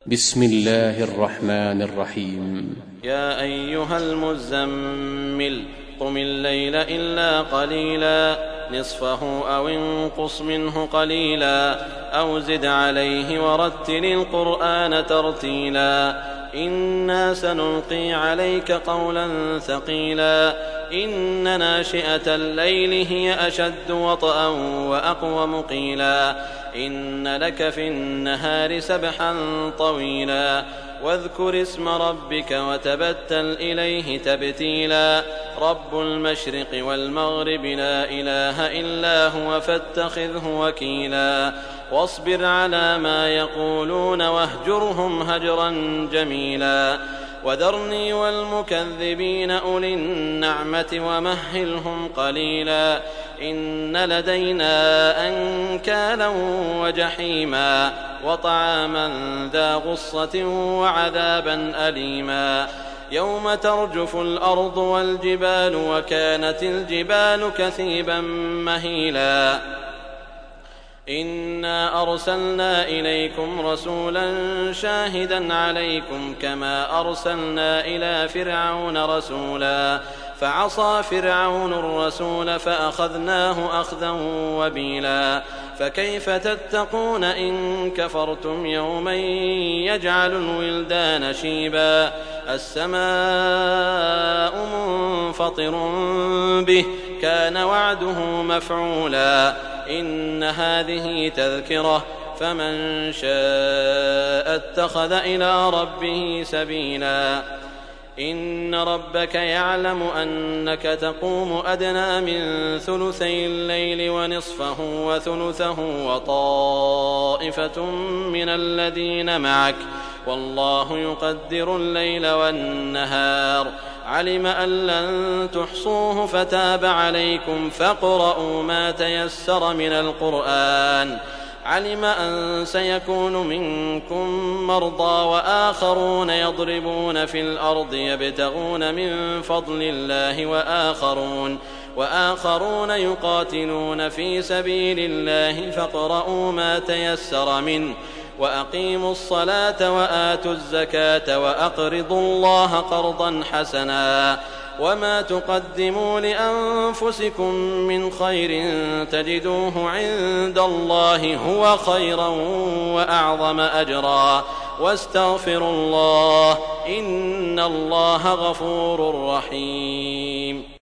بسم الله الرحمن الرحيم. يا أيها المزمل قم الليل إلا قليلا نصفه أو انقص منه قليلا أو زد عليه ورتل القرآن ترتيلا إنا سنلقي عليك قولا ثقيلا إن ناشئة الليل هي أشد وطئا وأقوم قيلا إن لك في النهار سبحا طويلا واذكر اسم ربك وتبتل إليه تبتيلا رب المشرق والمغرب لا إله إلا هو فاتخذه وكيلا واصبر على ما يقولون واهجرهم هجرا جميلا وذرني والمكذبين أولي النعمة ومهلهم قليلا إن لدينا أنكالا وجحيما وطعاما ذا غصة وعذابا أليما يوم ترجف الأرض والجبال وكانت الجبال كثيبا مهيلا إنا أرسلنا إليكم رسولا شاهدا عليكم كما أرسلنا إلى فرعون رسولا فعصى فرعون الرسول فأخذناه أخذا وبيلا فكيف تتقون إن كفرتم يوما يجعل الولدان شيبا السماء منفطر به كان وعده مفعولا إن هذه تذكرة فمن شاء اتخذ إلى ربه سبيلا إن ربك يعلم أنك تقوم أدنى من ثلثي الليل ونصفه وثلثه وطائفة من الذين معك والله يقدر الليل والنهار علم أن لن تحصوه فتاب عليكم فاقرؤوا ما تيسر من القرآن علم أن سيكون منكم مرضى وآخرون يضربون في الأرض يبتغون من فضل الله وآخرون يقاتلون في سبيل الله فاقرؤوا ما تيسر منه وأقيموا الصلاة وآتوا الزكاة وأقرضوا الله قرضا حسنا وما تقدموا لأنفسكم من خير تجدوه عند الله هو خيرا وأعظم أجرا واستغفروا الله إن الله غفور رحيم.